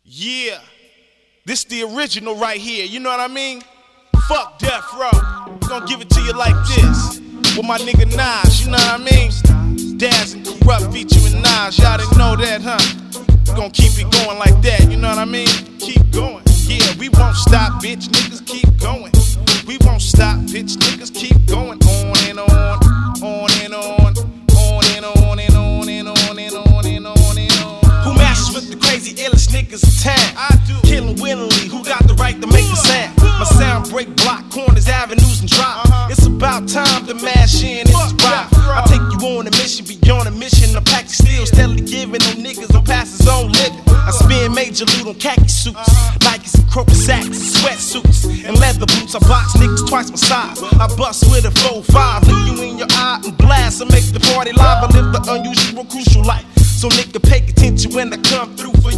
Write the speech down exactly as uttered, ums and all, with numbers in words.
Yeah, this the original right here, you know what I mean? Fuck Death Row, we gon' give it to you like this. With my nigga Nas, you know what I mean? Daz and Corrupt featuring Nas, y'all didn't know that, huh? We gon' keep it going like that, you know what I mean? Keep going, yeah, we won't stop, bitch, niggas keep going. We won't stop, bitch, niggas keep going. On and on, on and on, on and on and on and on and on and on and on. Who matches with the crazy illest niggas in town? I do. Killing willingly, who got the right to make the sound? My sound break block corners, avenues, and drop. Uh-huh. It's about time to mash in, it's right. I take you on a mission, beyond a mission. I pack the steel, steadily giving them niggas on passes on living. I spin major loot on khaki suits, Nikes and croaker sacks, sweatsuits, and leather boots. I box niggas twice my size. I bust with a four five, look you in your eye and blast. I make the party live. I live the unusual, crucial life. So nigga, pay attention when I come through for you.